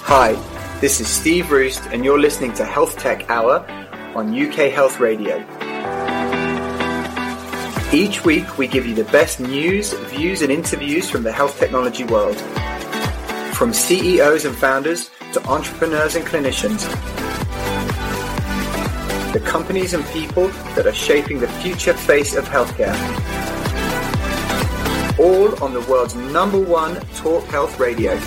Hi, this is Steve Roost, and you're listening to Health Tech Hour on UK Health Radio. Each week, we give you the best news, views, and interviews from the health technology world. From CEOs and founders to entrepreneurs and clinicians. The companies and people that are shaping the future face of healthcare. All on the world's #1 talk health radio.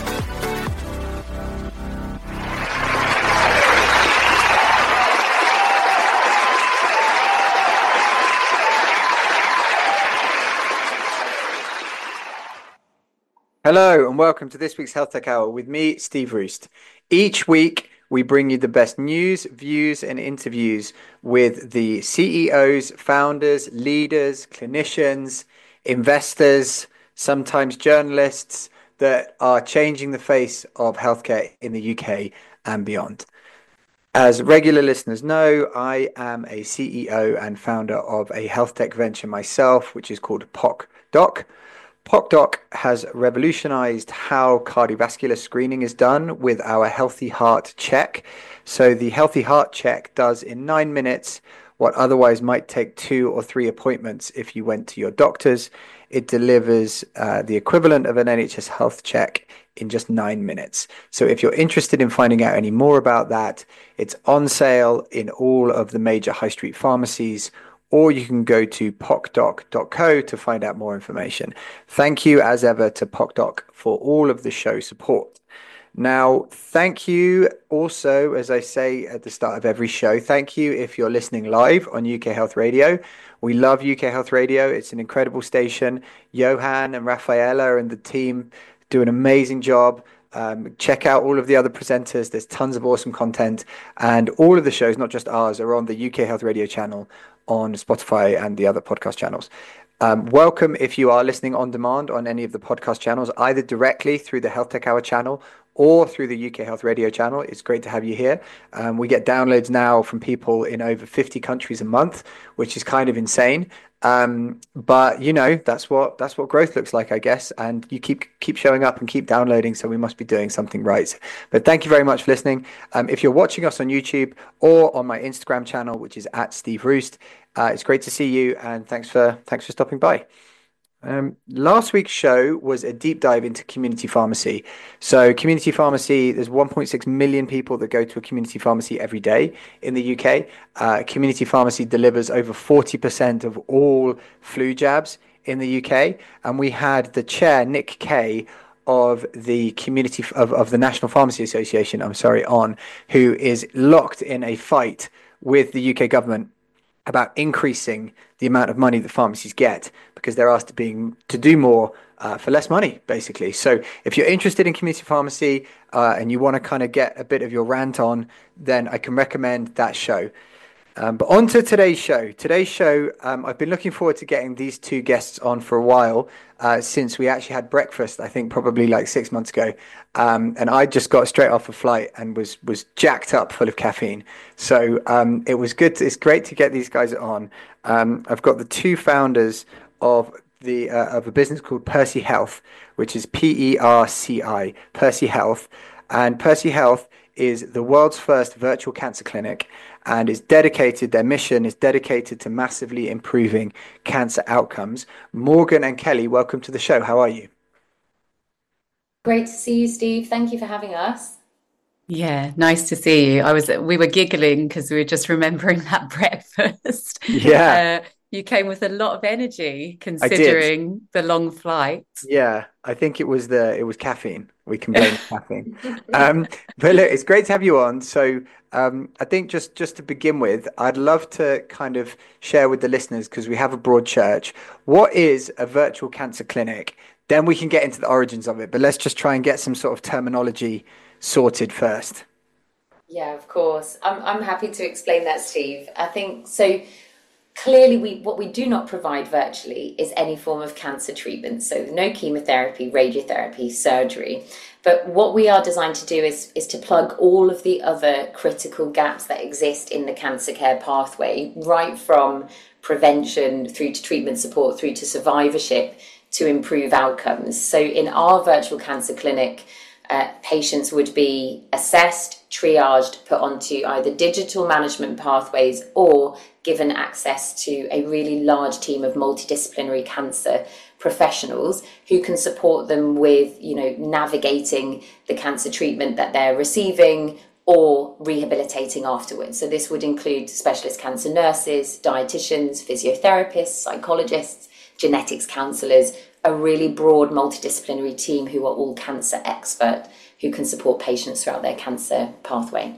Hello and welcome to this week's Health Tech Hour with me, Steve Roost. Each week, we bring you the best news, views, and interviews with the CEOs, founders, leaders, clinicians, investors, sometimes journalists that are changing the face of healthcare in the UK and beyond. As regular listeners know, I am a CEO and founder of a health tech venture myself, which is called PocDoc. PocDoc has revolutionized how cardiovascular screening is done with our Healthy Heart Check. So the Healthy Heart Check does in 9 minutes what otherwise might take 2 or 3 appointments if you went to your doctors. It delivers the equivalent of an NHS health check in just 9 minutes. So if you're interested in finding out any more about that, it's on sale in all of the major high street pharmacies, or you can go to pocdoc.co to find out more information. Thank you, as ever, to PocDoc for all of the show support. Now, thank you also, as I say at the start of every show, thank you if you're listening live on UK Health Radio. We love UK Health Radio. It's an incredible station. Johan and Rafaela and the team do an amazing job. Check out all of the other presenters. There's tons of awesome content. And all of the shows, not just ours, are on the UK Health Radio channel on Spotify and the other podcast channels. Welcome if you are listening on demand on any of the podcast channels, either directly through the Health Tech Hour channel or through the UK Health Radio channel. It's great to have you here. We get downloads now from people in over 50 countries a month, which is kind of insane. But you know, that's what growth looks like, I guess. And you keep showing up and keep downloading, so we must be doing something right. But thank you very much for listening. If you're watching us on YouTube or on my Instagram channel, which is @Steve Roost, it's great to see you, and thanks for stopping by. Last week's show was a deep dive into community pharmacy. So community pharmacy, there's 1.6 million people that go to a community pharmacy every day in the UK. Community pharmacy delivers over 40% of all flu jabs in the UK. And we had the chair, Nick Kay, of the community of the National Pharmacy Association, on, who is locked in a fight with the UK government about increasing the amount of money that pharmacies get, because they're asked to do more for less money, basically. So if you're interested in community pharmacy and you want to kind of get a bit of your rant on, then I can recommend that show. But on to today's show. I've been looking forward to getting these two guests on for a while, since we actually had breakfast, I think probably like 6 months ago. And I just got straight off a flight and was jacked up full of caffeine. So it was good. It's great to get these guys on. I've got the two founders of a business called Percy Health, which is PERCI, Percy Health. And Percy Health is the world's first virtual cancer clinic, and their mission is dedicated to massively improving cancer outcomes. Morgan and Kelly, welcome to the show. How are you? Great to see you, Steve. Thank you for having us. Yeah, nice to see you. We were giggling because we were just remembering that breakfast. Yeah. You came with a lot of energy considering the long flight. Yeah, I think it was caffeine. We can blame caffeine. But look, it's great to have you on. So I think just to begin with, I'd love to kind of share with the listeners, because we have a broad church, what is a virtual cancer clinic? Then we can get into the origins of it. But let's just try and get some sort of terminology sorted first. Yeah, of course. I'm happy to explain that, Steve. I think so. Clearly, what we do not provide virtually is any form of cancer treatment. So no chemotherapy, radiotherapy, surgery. But what we are designed to do is to plug all of the other critical gaps that exist in the cancer care pathway, right from prevention through to treatment support, through to survivorship, to improve outcomes. So in our virtual cancer clinic, Patients would be assessed, triaged, put onto either digital management pathways or given access to a really large team of multidisciplinary cancer professionals who can support them with, navigating the cancer treatment that they're receiving or rehabilitating afterwards. So this would include specialist cancer nurses, dietitians, physiotherapists, psychologists, genetics counsellors, a really broad multidisciplinary team who are all cancer expert, who can support patients throughout their cancer pathway.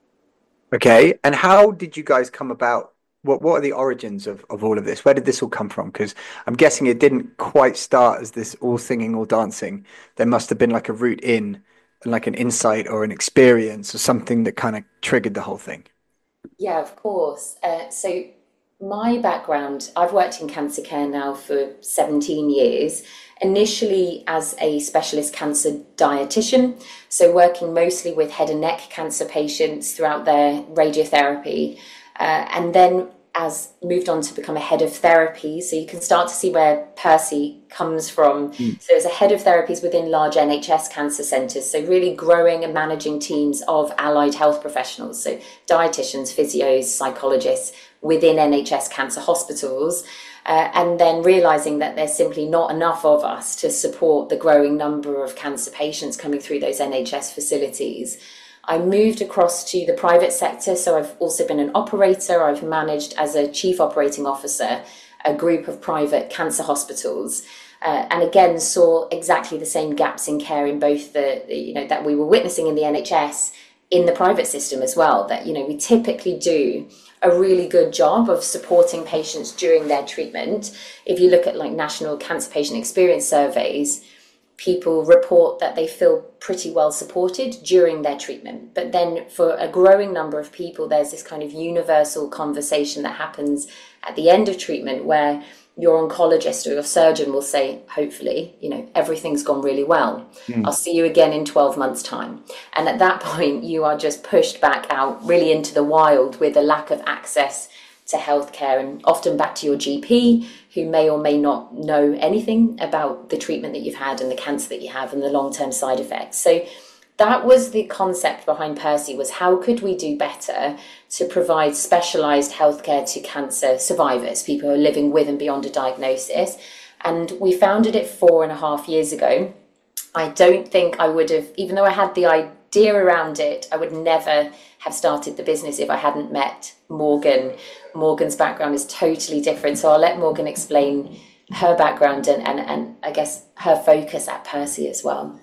Okay, and how did you guys come about? What are the origins of all of this? Where did this all come from? Because I'm guessing it didn't quite start as this all singing, all dancing. There must have been like a route in, like an insight or an experience or something that kind of triggered the whole thing. Yeah, of course. So my background, I've worked in cancer care now for 17 years, initially as a specialist cancer dietitian, so working mostly with head and neck cancer patients throughout their radiotherapy, and then as moved on to become a head of therapy. So you can start to see where Percy comes from. So as a head of therapies within large NHS cancer centres, so really growing and managing teams of allied health professionals, so dietitians, physios, psychologists within NHS cancer hospitals, and then realising that there's simply not enough of us to support the growing number of cancer patients coming through those NHS facilities. I moved across to the private sector, so I've also been an operator. I've managed as a chief operating officer a group of private cancer hospitals, and again saw exactly the same gaps in care in both that we were witnessing in the NHS, in the private system as well. That we typically do a really good job of supporting patients during their treatment. If you look at like national cancer patient experience surveys, people report that they feel pretty well supported during their treatment. But then for a growing number of people, there's this kind of universal conversation that happens at the end of treatment where your oncologist or your surgeon will say, hopefully, everything's gone really well. I'll see you again in 12 months' time. And at that point, you are just pushed back out really into the wild with a lack of access to healthcare, and often back to your GP, who may or may not know anything about the treatment that you've had and the cancer that you have and the long-term side effects. So that was the concept behind Percy, was how could we do better to provide specialised healthcare to cancer survivors, people who are living with and beyond a diagnosis. And we founded it 4.5 years ago. I don't think I would have, even though I had the idea around it, I would never have started the business if I hadn't met Morgan. Morgan's background is totally different, so I'll let Morgan explain her background and I guess her focus at Percy as well.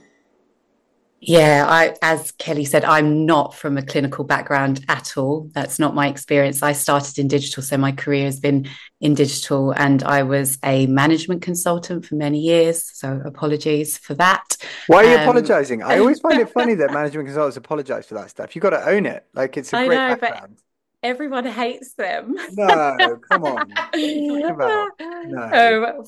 Yeah, as Kelly said, I'm not from a clinical background at all. That's not my experience. I started in digital, so my career has been in digital, and I was a management consultant for many years. So apologies for that. Why are you apologizing? I always find it funny that management consultants apologize for that stuff. You've got to own it. Like, it's a great background. But everyone hates them. No, come on. What are you talking about? No.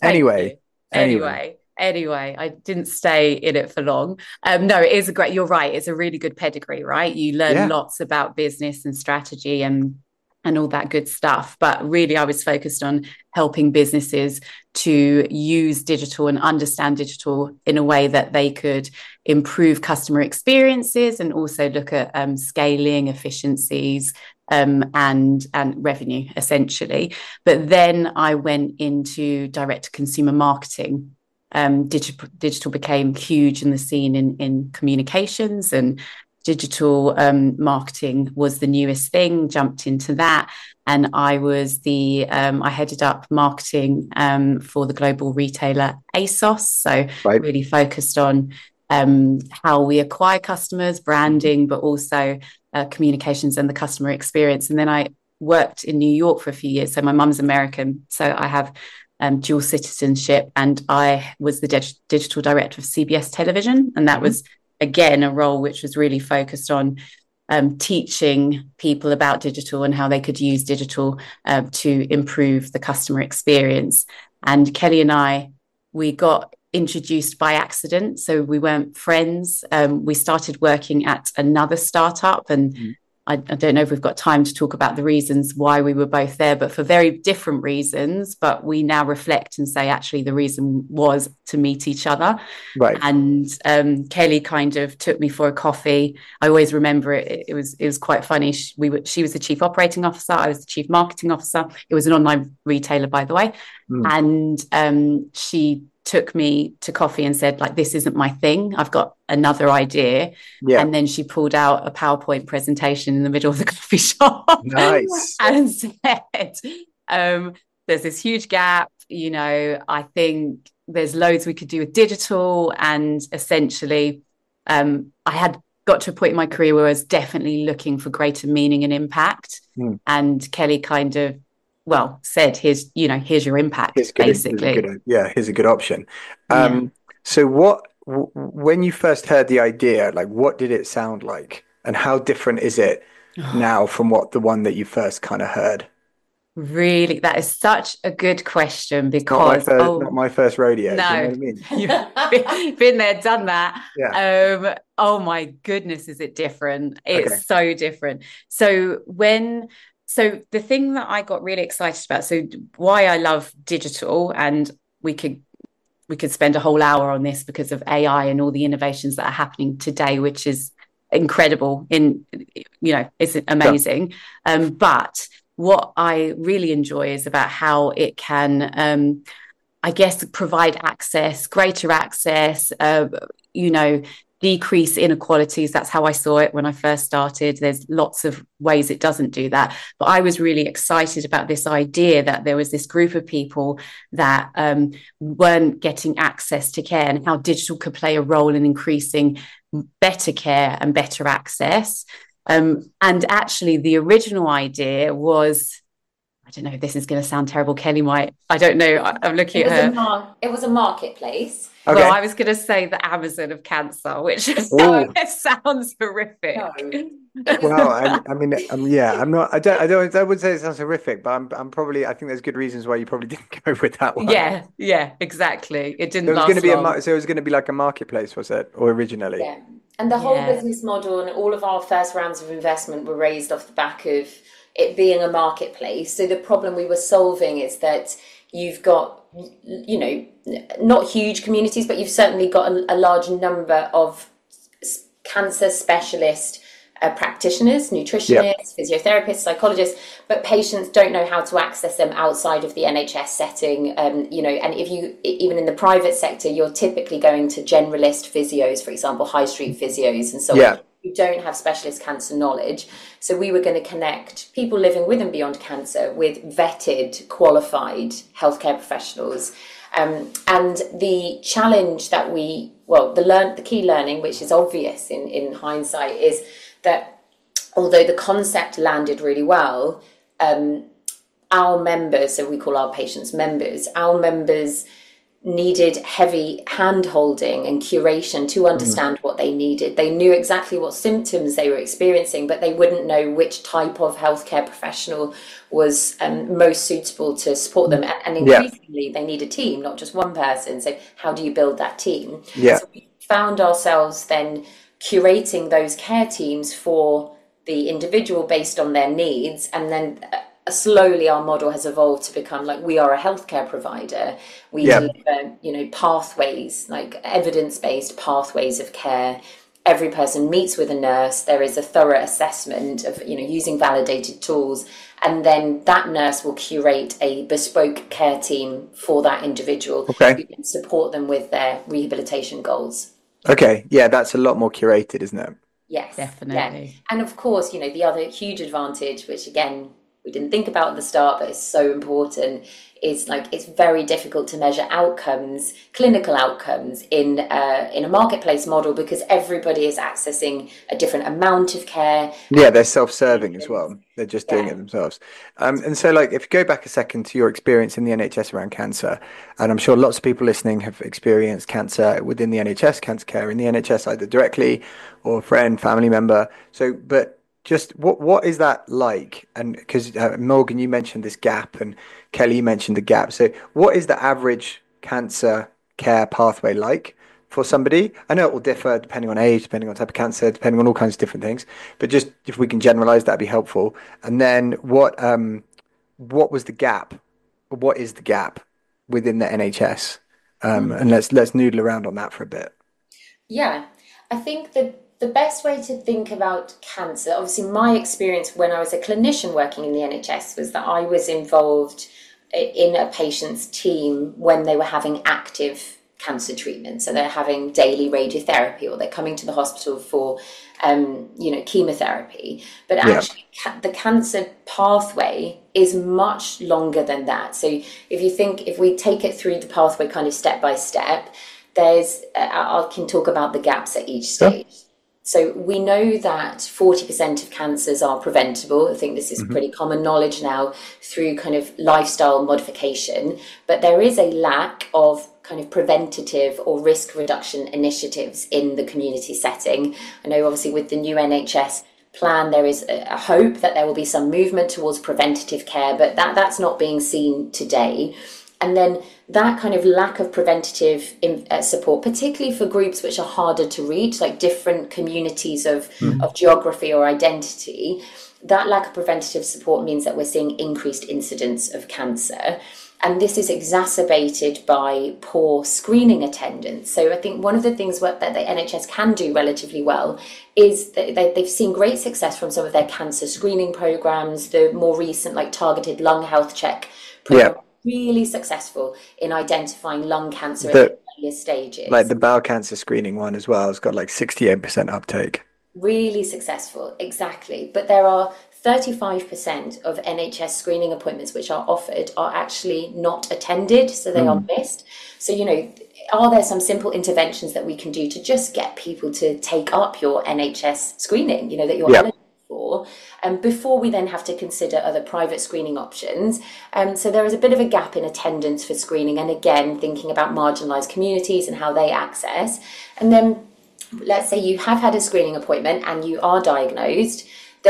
Anyway, I didn't stay in it for long. No, it is you're right. It's a really good pedigree, right? You learn lots about business and strategy and all that good stuff. But really, I was focused on helping businesses to use digital and understand digital in a way that they could improve customer experiences and also look at scaling efficiencies and revenue, essentially. But then I went into direct-to-consumer marketing. Digital became huge in the scene in communications, and digital marketing was the newest thing. Jumped into that, and I was I headed up marketing for the global retailer ASOS. So really focused on how we acquire customers, branding, but also communications and the customer experience. And then I worked in New York for a few years. So my mum's American, so I have dual citizenship, and I was the digital director of CBS Television, and that was again a role which was really focused on teaching people about digital and how they could use digital to improve the customer experience. And Kelly and we got introduced by accident, so we weren't friends. We started working at another startup, and I don't know if we've got time to talk about the reasons why we were both there, but for very different reasons. But we now reflect and say, actually, the reason was to meet each other. Right. And Kelly kind of took me for a coffee. I always remember it. It was quite funny. She was the chief operating officer. I was the chief marketing officer. It was an online retailer, by the way. And she took me to coffee and said, like, this isn't my thing. I've got another idea. Yeah. And then she pulled out a PowerPoint presentation in the middle of the coffee shop. Nice. And said, there's this huge gap. You know, I think there's loads we could do with digital. And essentially, I had got to a point in my career where I was definitely looking for greater meaning and impact. And Kelly kind of, said, here's your impact, basically. Here's a good option. So when you first heard the idea, like, what did it sound like? And how different is it now from the one that you first kind of heard? Really, that is such a good question, because not my first rodeo. No, do you know what I mean? You've been there, done that. Yeah. Oh my goodness, is it different? It's so different. So the thing that I got really excited about, so why I love digital, and we could spend a whole hour on this because of AI and all the innovations that are happening today, which is incredible. It's amazing. But what I really enjoy is about how it can, I guess, provide greater access, decrease inequalities. That's how I saw it when I first started. There's lots of ways it doesn't do that. But I was really excited about this idea that there was this group of people that weren't getting access to care, and how digital could play a role in increasing better care and better access. And actually, the original idea was, I don't know, this is going to sound terrible. Kelly might, I don't know. I'm looking at her. It was a marketplace. Okay. Well, I was going to say the Amazon of cancer, which it sounds horrific. No. Well, I'm not. I would say it sounds horrific, but I'm probably. I think there's good reasons why you probably didn't go with that one. Yeah, exactly. It didn't. It was last going to be long. so it was going to be like a marketplace, was it, or originally? Yeah, and the whole business model and all of our first rounds of investment were raised off the back of it being a marketplace. So the problem we were solving is that you've got, not huge communities, but you've certainly got a large number of cancer specialist practitioners, nutritionists, physiotherapists, psychologists, but patients don't know how to access them outside of the NHS setting. And if you, even in the private sector, you're typically going to generalist physios, for example, high street physios and so on. You don't have specialist cancer knowledge. So we were going to connect people living with and beyond cancer with vetted, qualified healthcare professionals. And the challenge that the key learning, which is obvious in hindsight, is that although the concept landed really well, our members, so we call our patients members, our members needed heavy hand-holding and curation to understand what they needed. They knew exactly what symptoms they were experiencing, but they wouldn't know which type of healthcare professional was most suitable to support them. And increasingly, they need a team, not just one person. So how do you build that team? Yeah. So we found ourselves then curating those care teams for the individual based on their needs, and then slowly our model has evolved to become like, we are a healthcare provider. We deliver, pathways, like evidence-based pathways of care. Every person meets with a nurse. There is a thorough assessment of, using validated tools. And then that nurse will curate a bespoke care team for that individual who can support them with their rehabilitation goals. Okay. Yeah, that's a lot more curated, isn't it? Yes, definitely. Yeah. And of course, the other huge advantage, which again, we didn't think about at the start, but it's so important, is like it's very difficult to measure outcomes, clinical outcomes in a marketplace model, because everybody is accessing a different amount of care. Yeah, they're self-serving as well. They're just doing it themselves. And so, like, if you go back a second to your experience in the NHS around cancer, and I'm sure lots of people listening have experienced cancer within the NHS, cancer care in the NHS, either directly or a friend, family member. So, but just what is that like? And because Morgan, you mentioned this gap, and Kelly, you mentioned the gap. So what is the average cancer care pathway like for somebody? I know it will differ depending on age, depending on type of cancer, depending on all kinds of different things. But just if we can generalize, that'd be helpful. And then what was the gap? What is the gap within the NHS? And let's noodle around on that for a bit. Yeah, I think the best way to think about cancer, obviously, my experience when I was a clinician working in the NHS was that I was involved in a patient's team when they were having active cancer treatment. So they're having daily radiotherapy or they're coming to the hospital for, chemotherapy. But actually, the cancer pathway is much longer than that. So if we take it through the pathway kind of step by step, I can talk about the gaps at each stage. Sure. So we know that 40% of cancers are preventable. I think this is pretty common knowledge now through kind of lifestyle modification, but there is a lack of kind of preventative or risk reduction initiatives in the community setting. I know obviously with the new NHS plan, there is a hope that there will be some movement towards preventative care, but that's not being seen today. And then that kind of lack of preventative support, particularly for groups which are harder to reach, like different communities of geography or identity, that lack of preventative support means that we're seeing increased incidence of cancer. And this is exacerbated by poor screening attendance. So I think one of the things that the NHS can do relatively well is that they've seen great success from some of their cancer screening programs, the more recent like targeted lung health check program. Really successful in identifying lung cancer at the earliest stages. Like the bowel cancer screening one as well. It's got like 68% uptake. Really successful, exactly. But there are 35% of NHS screening appointments which are offered are actually not attended, so they are missed. So, are there some simple interventions that we can do to just get people to take up your NHS screening, that you're eligible for, before we then have to consider other private screening options? So there is a bit of a gap in attendance for screening, and again, thinking about marginalised communities and how they access. And then let's say you have had a screening appointment and you are diagnosed.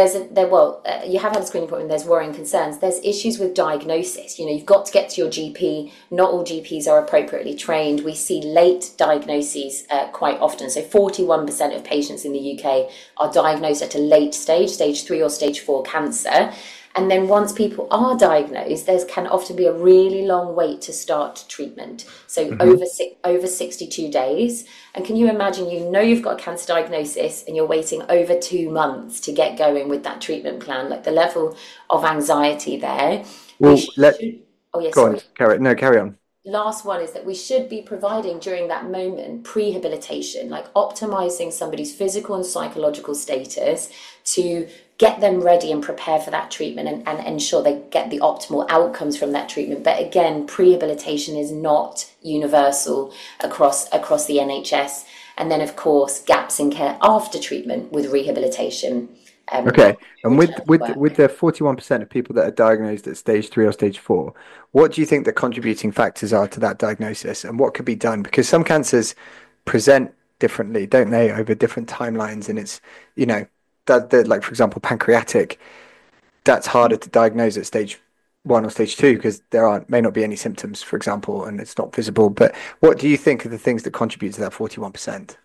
You have had a screening appointment, there's worrying concerns, there's issues with diagnosis. You've got to get to your GP. Not all GPs are appropriately trained. We see late diagnoses quite often. So 41% of patients in the UK are diagnosed at a late stage 3 or stage 4 cancer. And then once people are diagnosed, there can often be a really long wait to start treatment. So over 62 days. And can you imagine, you've got a cancer diagnosis and you're waiting over 2 months to get going with that treatment plan, like the level of anxiety there. Well, carry on. Last one is that we should be providing during that moment prehabilitation, like optimizing somebody's physical and psychological status to get them ready and prepare for that treatment and ensure they get the optimal outcomes from that treatment. But again, prehabilitation is not universal across the NHS. And then, of course, gaps in care after treatment with rehabilitation. Okay, and with the 41% of people that are diagnosed at stage 3 or stage 4, what do you think the contributing factors are to that diagnosis, and what could be done? Because some cancers present differently, don't they, over different timelines, and it's, like for example, pancreatic, that's harder to diagnose at stage 1 or stage 2 because may not be any symptoms, for example, and it's not visible. But what do you think are the things that contribute to that 41%?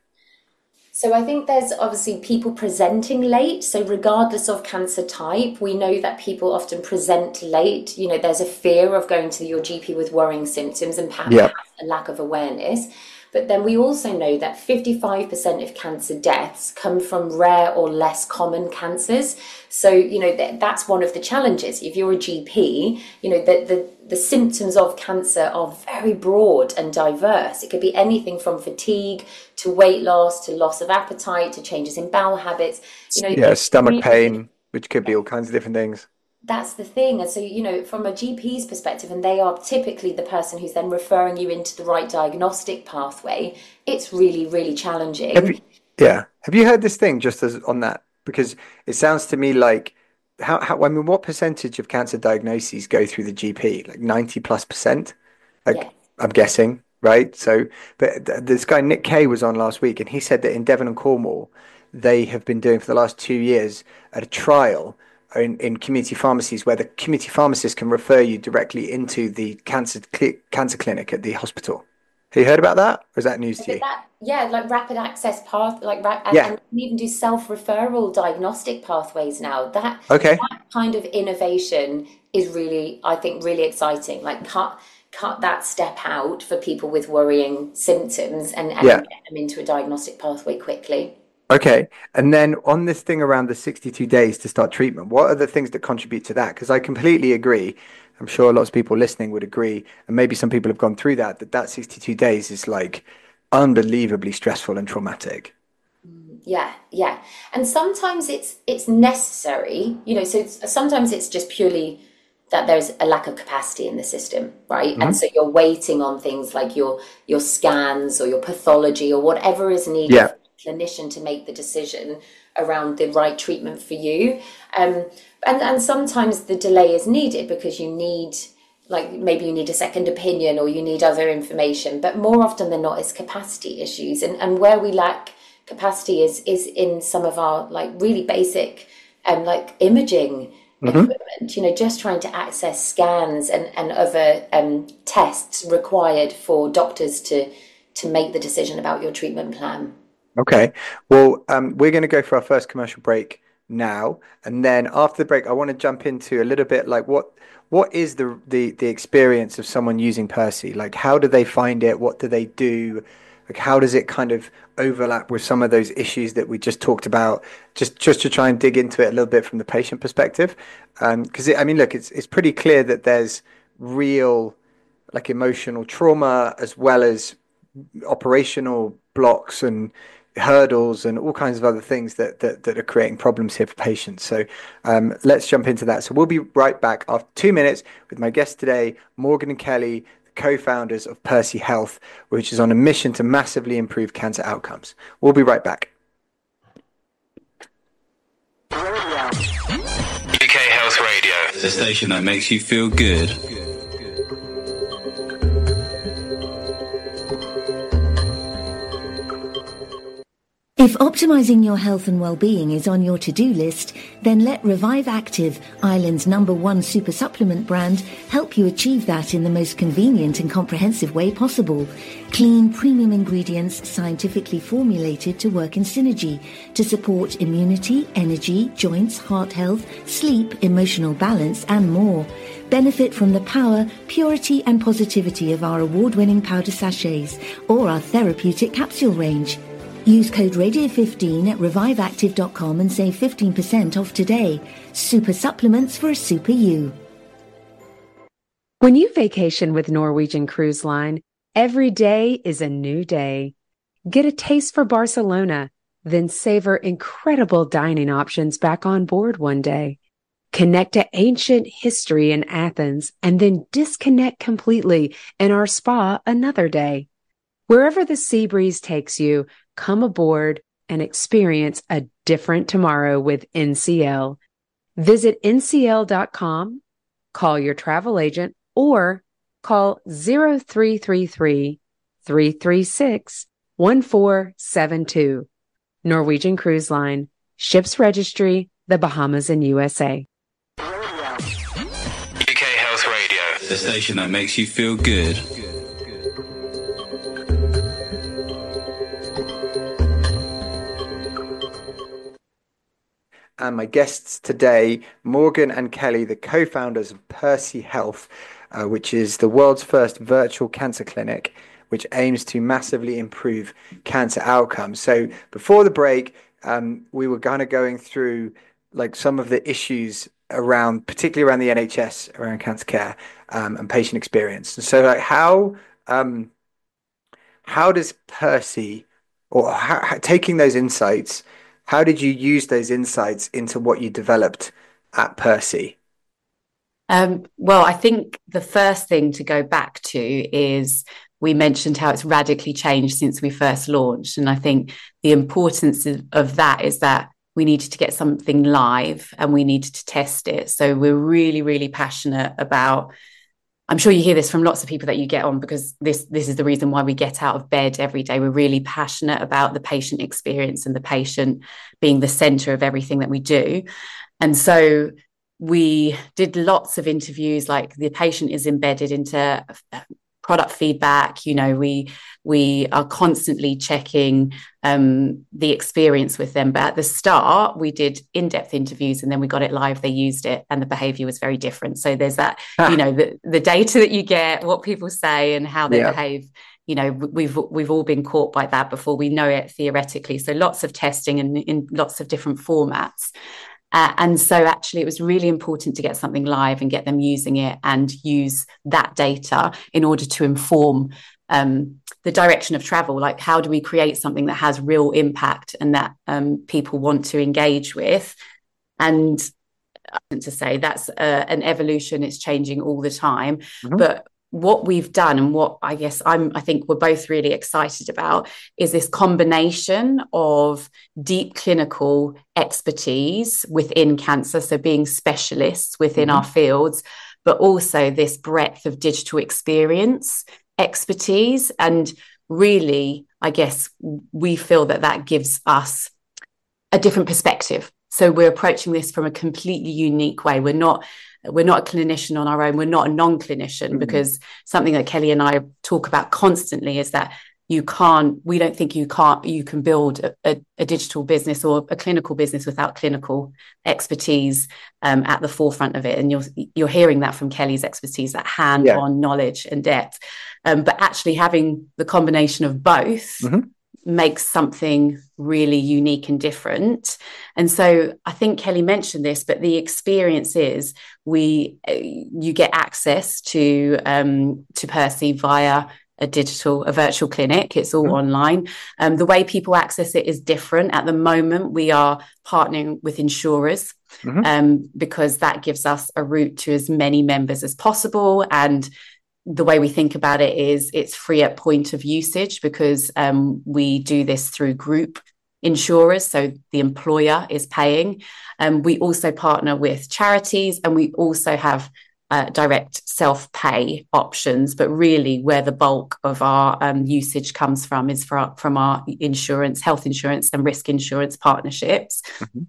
So I think there's obviously people presenting late. So regardless of cancer type, we know that people often present late. There's a fear of going to your GP with worrying symptoms and perhaps a lack of awareness. But then we also know that 55% of cancer deaths come from rare or less common cancers. So, that's one of the challenges. If you're a GP, the symptoms of cancer are very broad and diverse. It could be anything from fatigue to weight loss to loss of appetite to changes in bowel habits. Stomach pain, which could be all kinds of different things. That's the thing. And so, from a GP's perspective, and they are typically the person who's then referring you into the right diagnostic pathway, it's really, really challenging. Have you heard this thing just as on that? Because it sounds to me like what percentage of cancer diagnoses go through the GP? Like 90+%? I'm guessing, right? So, but this guy, Nick Kay, was on last week, and he said that in Devon and Cornwall, they have been doing for the last 2 years a trial in community pharmacies where the community pharmacist can refer you directly into the cancer clinic at the hospital. Have you heard about that? Or is that news to But you? that, yeah, like rapid access path, Yeah. and you even do self-referral diagnostic pathways now. Okay. That kind of innovation is really, I think, really exciting. Like cut that step out for people with worrying symptoms Yeah. and get them into a diagnostic pathway quickly. Okay. And then on this thing around the 62 days to start treatment, what are the things that contribute to that? Because I completely agree. I'm sure lots of people listening would agree, and maybe some people have gone through that, that 62 days is like unbelievably stressful and traumatic. Yeah, yeah. And sometimes it's necessary, so sometimes it's just purely that there's a lack of capacity in the system, right? And Hmm. so you're waiting on things like your scans or your pathology or whatever is needed Yeah. for the clinician to make the decision around the right treatment for you. Um, and sometimes the delay is needed because you need, like, maybe you need a second opinion or you need other information, but more often than not, it's capacity issues. And where we lack capacity is in some of our like really basic like imaging Hmm. equipment, just trying to access scans and other tests required for doctors to make the decision about your treatment plan. Okay. Well, we're going to go for our first commercial break now, and then after the break, I want to jump into a little bit like what is the experience of someone using Percy? Like, how do they find it? What do they do? Like, how does it kind of overlap with some of those issues that we just talked about? Just to try and dig into it a little bit from the patient perspective, because I mean, look, it's pretty clear that there's real like emotional trauma as well as operational blocks and hurdles and all kinds of other things that are creating problems here for patients. So let's jump into that. So we'll be right back after 2 minutes with my guest today, Morgan and Kelly, the co-founders of Percy Health, which is on a mission to massively improve cancer outcomes. We'll be right back. UK Health Radio, the station that makes you feel good. If optimizing your health and well-being is on your to-do list, then let Revive Active, Ireland's #1 super supplement brand, help you achieve that in the most convenient and comprehensive way possible. Clean, premium ingredients scientifically formulated to work in synergy to support immunity, energy, joints, heart health, sleep, emotional balance, and more. Benefit from the power, purity, and positivity of our award-winning powder sachets or our therapeutic capsule range. Use code RADIO15 at reviveactive.com and save 15% off today. Super supplements for a super you. When you vacation with Norwegian Cruise Line, every day is a new day. Get a taste for Barcelona, then savor incredible dining options back on board one day. Connect to ancient history in Athens and then disconnect completely in our spa another day. Wherever the sea breeze takes you, come aboard and experience a different tomorrow with NCL. Visit ncl.com, call your travel agent, or call 0333 336 1472. Norwegian Cruise Line, Ships Registry, the Bahamas and USA. UK Health Radio, the station that makes you feel good. And my guests today, Morgan and Kelly, the co-founders of Percy Health, which is the world's first virtual cancer clinic, which aims to massively improve cancer outcomes. So before the break, we were kind of going through like some of the issues around, particularly around the NHS, around cancer care, and patient experience. And so like how does Percy, or taking those insights, how did you use those insights into what you developed at Percy? Well, I think the first thing to go back to is we mentioned how it's radically changed since we first launched. And I think the importance of that is that we needed to get something live and we needed to test it. So we're really, really passionate about, I'm sure you hear this from lots of people that you get on, because this is the reason why we get out of bed every day. We're really passionate about the patient experience and the patient being the center of everything that we do. And so we did lots of interviews, like the patient is embedded into product feedback. We are constantly checking the experience with them. But at the start, we did in-depth interviews, and then we got it live. They used it, and the behavior was very different. So there's that, the data that you get, what people say, and how they behave. We've all been caught by that before. We know it theoretically. So lots of testing and in lots of different formats. And so actually it was really important to get something live and get them using it and use that data in order to inform the direction of travel. Like, how do we create something that has real impact and that people want to engage with? And to say that's an evolution, it's changing all the time. Mm-hmm. But what we've done, and what I think we're both really excited about, is this combination of deep clinical expertise within cancer, so being specialists within our fields, but also this breadth of digital experience expertise. And really, I guess we feel that gives us a different perspective. So we're approaching this from a completely unique way. We're not a clinician on our own. We're not a non-clinician, because something that Kelly and I talk about constantly is that we don't think you can build a digital business or a clinical business without clinical expertise at the forefront of it. And you're hearing that from Kelly's expertise, that hand-on knowledge and depth. But actually having the combination of both makes something really unique and different. And so I think Kelly mentioned this, but the experience is you get access to Percy via a virtual clinic. It's all online. The way people access it is different. At the moment, we are partnering with insurers because that gives us a route to as many members as possible. And the way we think about it is it's free at point of usage, because we do this through group insurers, so the employer is paying. We also partner with charities, and we also have direct self-pay options. But really, where the bulk of our usage comes from is from our insurance, health insurance and risk insurance partnerships.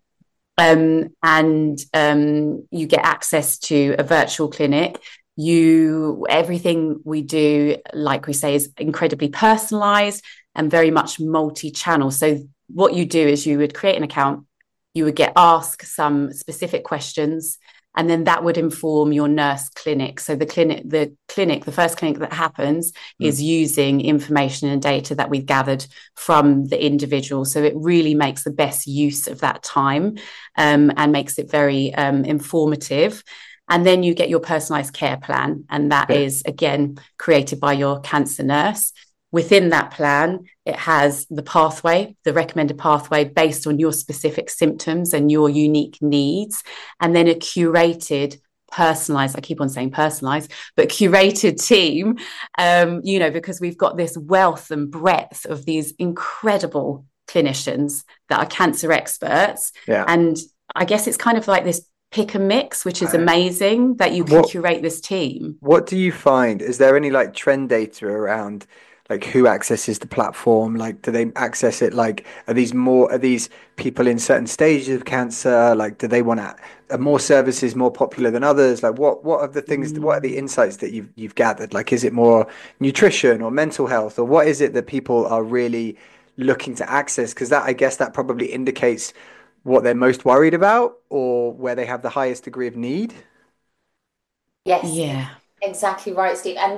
And you get access to a virtual clinic. Everything we do, like we say, is incredibly personalized and very much multi-channel. So what you do is you would create an account, you would get asked some specific questions, and then that would inform your nurse clinic. So the first clinic that happens is using information and data that we've gathered from the individual. So it really makes the best use of that time and makes it very informative. And then you get your personalized care plan. And that is, again, created by your cancer nurse. Within that plan, it has the recommended pathway based on your specific symptoms and your unique needs. And then a curated, personalized, I keep on saying personalized, but curated team, because we've got this wealth and breadth of these incredible clinicians that are cancer experts. Yeah. And I guess it's kind of like this pick and mix, which is amazing that you can curate this team. What do you find? Is there any trend data around who accesses the platform? Do they access it? Are these people in certain stages of cancer? Do they want are more services more popular than others? What are the things? What are the insights that you've gathered? Is it more nutrition or mental health, or what is it that people are really looking to access? Because I guess that probably indicates what they're most worried about, or where they have the highest degree of need. Yes, exactly right, Steve. And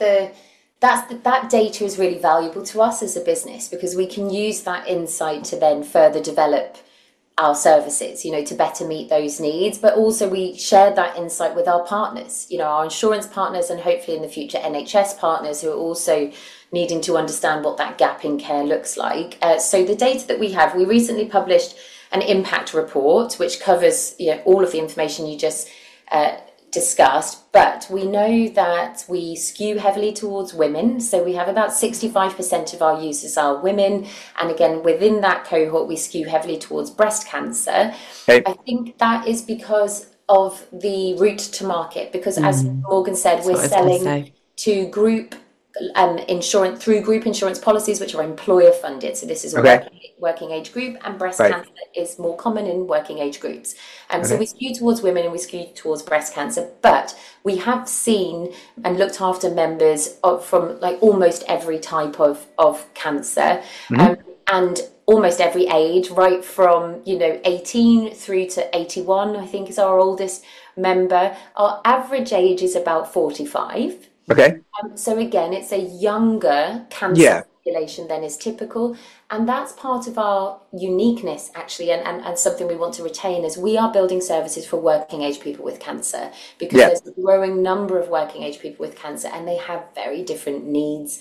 that data is really valuable to us as a business, because we can use that insight to then further develop our services, to better meet those needs. But also we share that insight with our partners, our insurance partners, and hopefully in the future NHS partners, who are also needing to understand what that gap in care looks like. So the data that we have, we recently published an impact report, which covers all of the information you just discussed, but we know that we skew heavily towards women. So we have about 65% of our users are women. And again, within that cohort, we skew heavily towards breast cancer. Hey. I think that is because of the route to market, because as Morgan said, we're selling to group insurance through group insurance policies, which are employer funded. So this is a working age group, and breast cancer is more common in working age groups. So we skew towards women and we skew towards breast cancer, but we have seen and looked after members from like almost every type of cancer, and almost every age, right from 18 through to 81, I think is our oldest member. Our average age is about 45. Okay. So again, it's a younger cancer population than is typical, and that's part of our uniqueness actually, and something we want to retain as we are building services for working age people with cancer, because there's a growing number of working age people with cancer and they have very different needs.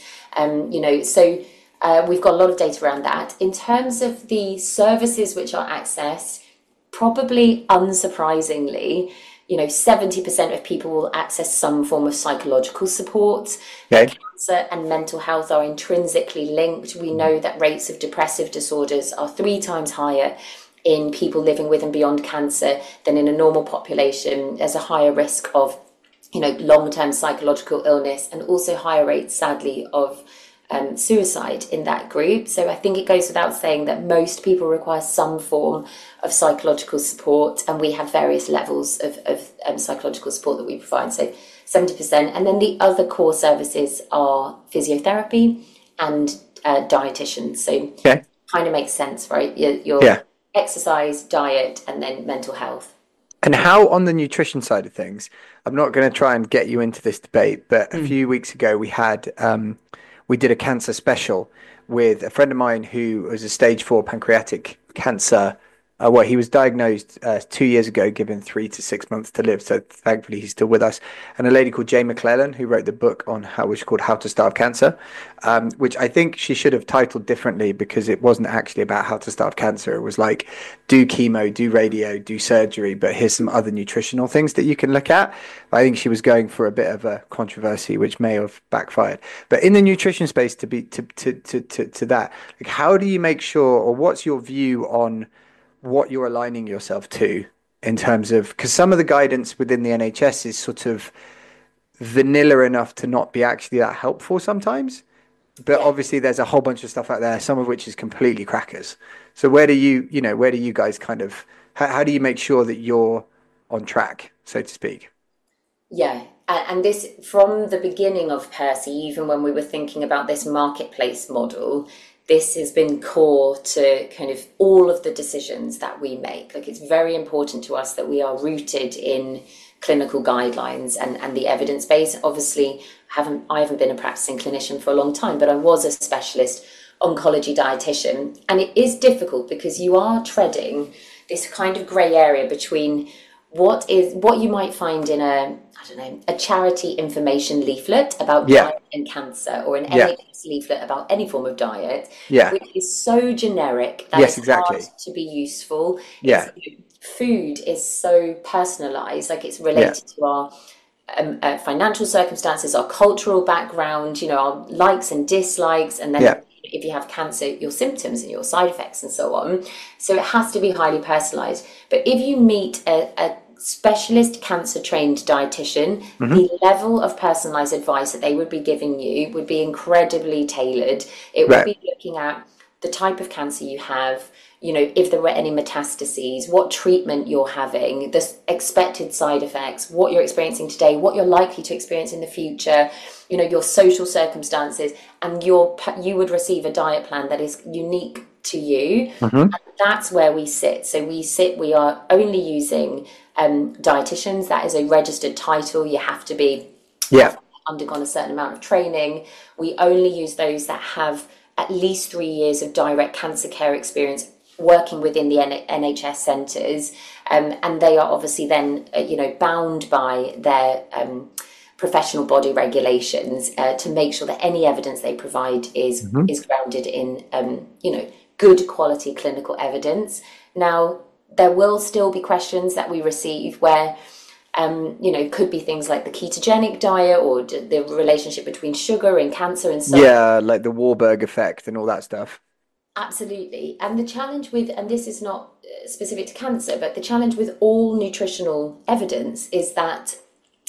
So we've got a lot of data around that. In terms of the services which are accessed, probably unsurprisingly, 70% of people will access some form of psychological support. Cancer and mental health are intrinsically linked. We know that rates of depressive disorders are 3 times higher in people living with and beyond cancer than in a normal population. There's a higher risk of, long-term psychological illness, and also higher rates, sadly, of suicide in that group. So I think it goes without saying that most people require some form of psychological support, and we have various levels of psychological support that we provide, so 70%. And then the other core services are physiotherapy and dietitians. So kind of makes sense, right? Your exercise, diet, and then mental health. And how on the nutrition side of things, I'm not going to try and get you into this debate, but a few weeks ago we did a cancer special with a friend of mine who was a stage 4 pancreatic cancer. He was diagnosed 2 years ago, given 3 to 6 months to live. So thankfully, he's still with us. And a lady called Jay McClellan, who wrote the book on which is called How to Starve Cancer, which I think she should have titled differently, because it wasn't actually about how to starve cancer. It was like, do chemo, do radio, do surgery, but here's some other nutritional things that you can look at. I think she was going for a bit of a controversy, which may have backfired. But in the nutrition space, to that, like, how do you make sure, or what's your view on what you're aligning yourself to in terms of, because some of the guidance within the NHS is sort of vanilla enough to not be actually that helpful sometimes, but obviously there's a whole bunch of stuff out there, some of which is completely crackers. So where do you guys kind of, how do you make sure that you're on track, so to speak? And this, from the beginning of Percy, even when we were thinking about this marketplace model, this has been core to kind of all of the decisions that we make. Like, it's very important to us that we are rooted in clinical guidelines and the evidence base. Obviously, I haven't been a practicing clinician for a long time, but I was a specialist oncology dietitian. And it is difficult because you are treading this kind of grey area between what you might find in a charity information leaflet about diet and cancer, or an NHS leaflet about any form of diet, which is so generic that it's hard to be useful. Food is so personalized, like it's related to our financial circumstances, our cultural background, our likes and dislikes, and then if you have cancer, your symptoms and your side effects and so on. So it has to be highly personalized. But if you meet a specialist cancer trained dietitian, the level of personalized advice that they would be giving you would be incredibly tailored. It would be looking at the type of cancer you have, if there were any metastases, what treatment you're having, the expected side effects, what you're experiencing today, what you're likely to experience in the future, your social circumstances, and you would receive a diet plan that is unique to you. And that's where we sit. So we are only using dietitians. That is a registered title. You have to be undergone a certain amount of training. We only use those that have at least 3 years of direct cancer care experience working within the NHS centres, and they are obviously then bound by their professional body regulations to make sure that any evidence they provide is grounded in good quality clinical evidence. Now, there will still be questions that we receive where could be things like the ketogenic diet, or the relationship between sugar and cancer and so on. Like the Warburg effect and all that stuff. Absolutely. And the challenge with, and this is not specific to cancer, but the challenge with all nutritional evidence is that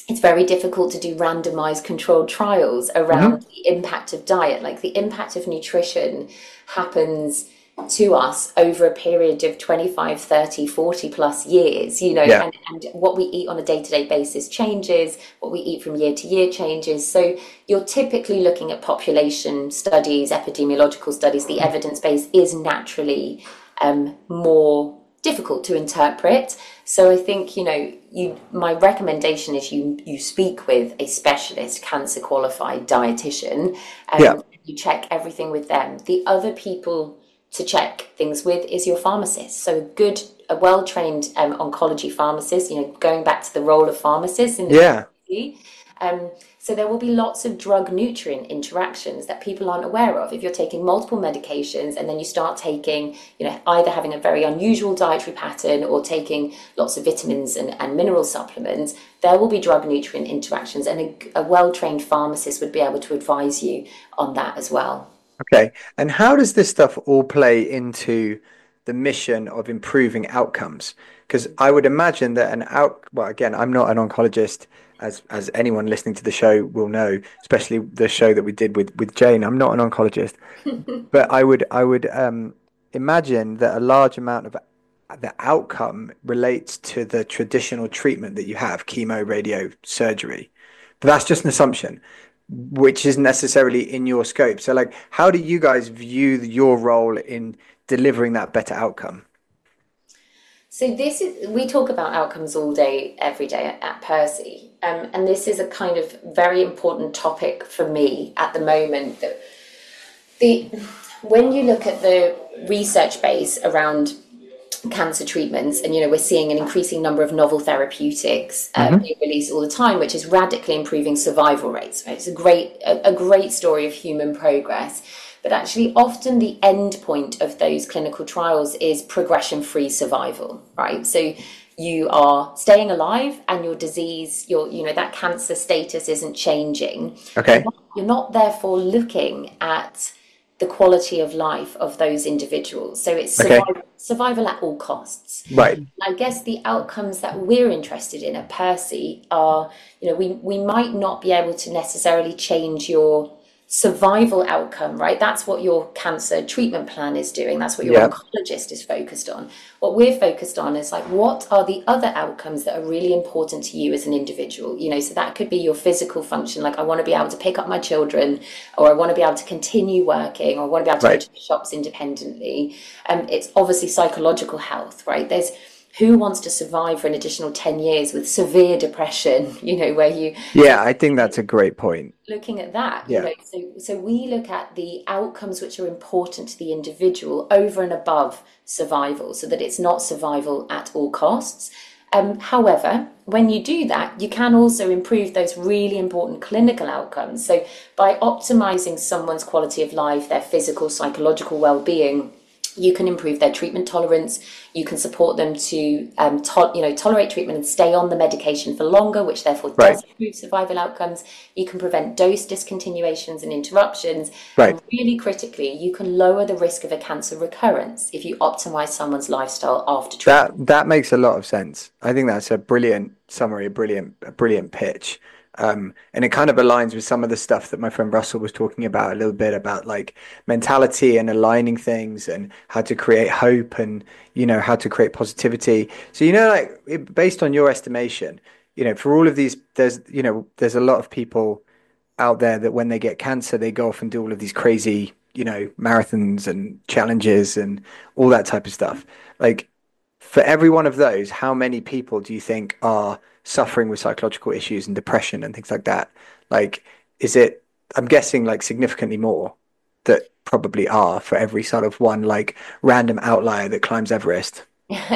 it's very difficult to do randomized controlled trials around the impact of diet. Like the impact of nutrition happens to us over a period of 25, 30, 40 plus years, you know, and what we eat on a day-to-day basis changes, what we eat from year to year changes. So you're typically looking at population studies, epidemiological studies. The evidence base is naturally more difficult to interpret. So I think, you know, my recommendation is you speak with a specialist, cancer qualified dietitian, and you check everything with them. The other people to check things with is your pharmacist. So a well-trained oncology pharmacist, you know, going back to the role of pharmacists in the community. So there will be lots of drug-nutrient interactions that people aren't aware of. If you're taking multiple medications and then you start taking, you know, either having a very unusual dietary pattern or taking lots of vitamins and mineral supplements, there will be drug-nutrient interactions, and a well-trained pharmacist would be able to advise you on that as well. Okay. And how does this stuff all play into the mission of improving outcomes? Because I would imagine that well, again, I'm not an oncologist, as anyone listening to the show will know, especially the show that we did with Jane. I'm not an oncologist, but I would imagine that a large amount of the outcome relates to the traditional treatment that you have, chemo, radio, surgery. But that's just an assumption, which isn't necessarily in your scope. So like, how do you guys view your role in delivering that better outcome? So we talk about outcomes all day, every day at Percy. And this is a kind of very important topic for me at the moment. That when you look at the research base around cancer treatments, and, you know, we're seeing an increasing number of novel therapeutics being released all the time, which is radically improving survival rates. Right? It's a great story of human progress. But actually, often the end point of those clinical trials is progression-free survival, right? So you are staying alive, and your disease, that cancer status isn't changing. Okay. You're not therefore looking at the quality of life of those individuals. So it's survival at all costs. Right. I guess the outcomes that we're interested in at Percy are, you know, we might not be able to necessarily change your survival outcome, right? That's what your cancer treatment plan is doing. That's what your oncologist is focused on. What we're focused on is like, what are the other outcomes that are really important to you as an individual? You know, so that could be your physical function. Like, I want to be able to pick up my children, or I want to be able to continue working, or I want to be able to go to the shops independently. It's obviously psychological health, right? Who wants to survive for an additional 10 years with severe depression, you know, where you... Yeah, I think that's a great point. Looking at that, you know, so we look at the outcomes which are important to the individual over and above survival, so that it's not survival at all costs. However, when you do that, you can also improve those really important clinical outcomes. So by optimizing someone's quality of life, their physical, psychological well-being, you can improve their treatment tolerance. You can support them to tolerate treatment and stay on the medication for longer, which therefore does improve survival outcomes. You can prevent dose discontinuations and interruptions. And really critically, you can lower the risk of a cancer recurrence if you optimize someone's lifestyle after treatment. That makes a lot of sense. I think that's a brilliant summary, a brilliant pitch. And it kind of aligns with some of the stuff that my friend Russell was talking about a little bit, about like mentality and aligning things, and how to create hope, and, you know, how to create positivity. So, you know, like, based on your estimation, you know, for all of these, there's a lot of people out there that when they get cancer, they go off and do all of these crazy, you know, marathons and challenges and all that type of stuff. Like, for every one of those, how many people do you think are suffering with psychological issues and depression and things like that? Like, I'm guessing like significantly more that probably are, for every sort of one like random outlier that climbs Everest.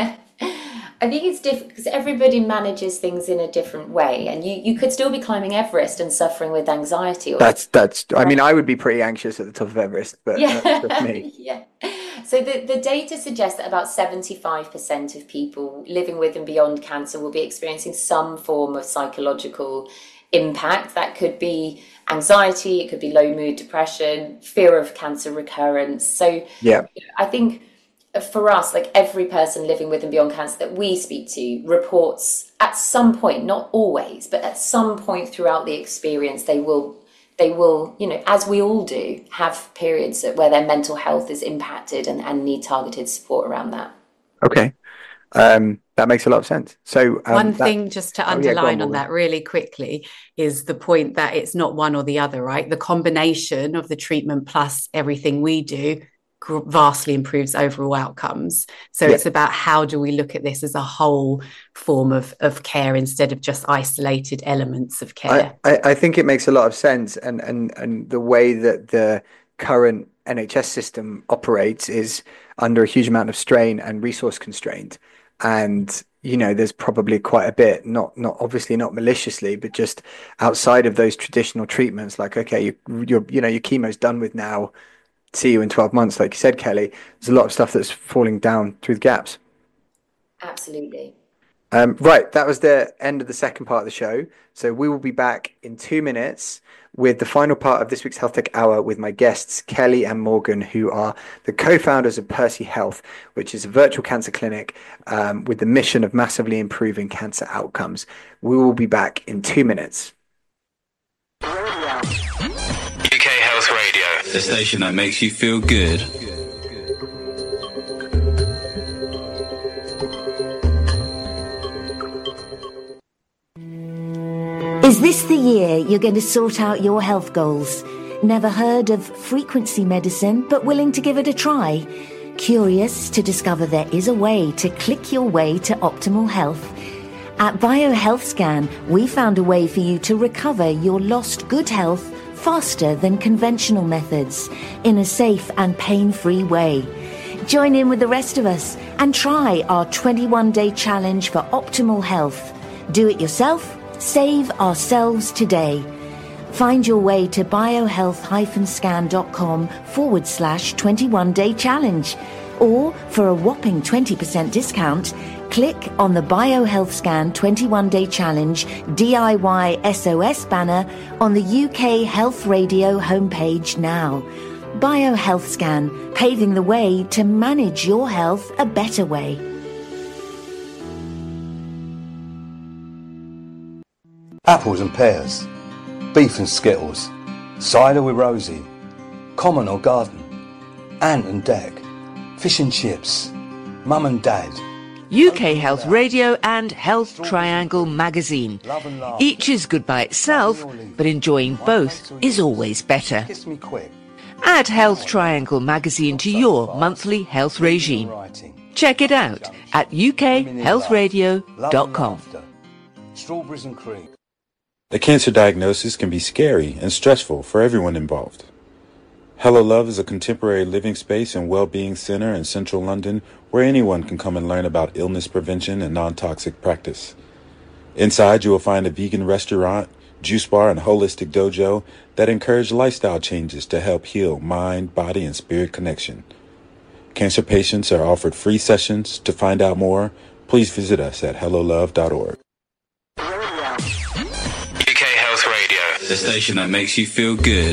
I think it's different because everybody manages things in a different way, and you could still be climbing Everest and suffering with anxiety. I mean, I would be pretty anxious at the top of Everest, but that's just me. Yeah. So the data suggests that about 75% of people living with and beyond cancer will be experiencing some form of psychological impact. That could be anxiety, it could be low mood, depression, fear of cancer recurrence. So I think for us, like every person living with and beyond cancer that we speak to reports at some point, not always, but at some point throughout the experience, they will, as we all do, have periods where their mental health is impacted and need targeted support around that. Okay. That makes a lot of sense. So one thing just to underline on that really quickly is the point that it's not one or the other, right? The combination of the treatment plus everything we do vastly improves overall outcomes. So it's about how do we look at this as a whole form of care instead of just isolated elements of care. I think it makes a lot of sense, and the way that the current NHS system operates is under a huge amount of strain and resource constraint. And there's probably quite a bit, not obviously not maliciously, but just outside of those traditional treatments, like, okay, your chemo's done with now, see you in 12 months, like you said, Kelly. There's a lot of stuff that's falling down through the gaps. Absolutely. Right, that was the end of the second part of the show. So we will be back in 2 minutes with the final part of this week's Health Tech Hour with my guests, Kelly and Morgan, who are the co-founders of Percy Health, which is a virtual cancer clinic with the mission of massively improving cancer outcomes. We will be back in 2 minutes. UK Health Radio, the station that makes you feel good. Is this the year you're going to sort out your health goals? Never heard of frequency medicine, but willing to give it a try? Curious to discover there is a way to click your way to optimal health? At BioHealthScan, we found a way for you to recover your lost good health faster than conventional methods, in a safe and pain-free way. Join in with the rest of us and try our 21-day challenge for optimal health. Do it yourself. Save ourselves today. Find your way to biohealth-scan.com/21-day challenge. Or for a whopping 20% discount, click on the BioHealthScan 21-day challenge DIY SOS banner on the UK Health Radio homepage now. BioHealthScan, paving the way to manage your health a better way. Apples and pears, beef and skittles, cider with Rosie, common or garden, ant and deck, fish and chips, mum and dad. UK Health Radio and Health Triangle magazine. Each is good by itself, but enjoying both is always better. Kiss me quick. Add Health Triangle magazine to your monthly health regime. Check it out at ukhealthradio.com. Strawberries and cream. A cancer diagnosis can be scary and stressful for everyone involved. Hello Love is a contemporary living space and well-being center in central London where anyone can come and learn about illness prevention and non-toxic practice. Inside, you will find a vegan restaurant, juice bar, and holistic dojo that encourage lifestyle changes to help heal mind, body, and spirit connection. Cancer patients are offered free sessions. To find out more, please visit us at hellolove.org. The station that makes you feel good.